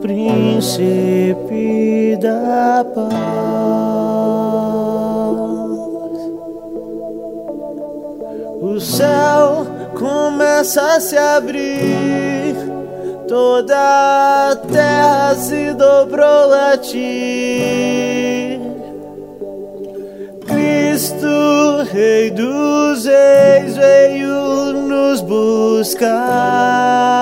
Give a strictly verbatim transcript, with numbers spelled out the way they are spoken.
Príncipe da paz. O céu começa a se abrir, toda a terra se dobrou a ti. Cristo, Rei dos Reis, veio nos buscar.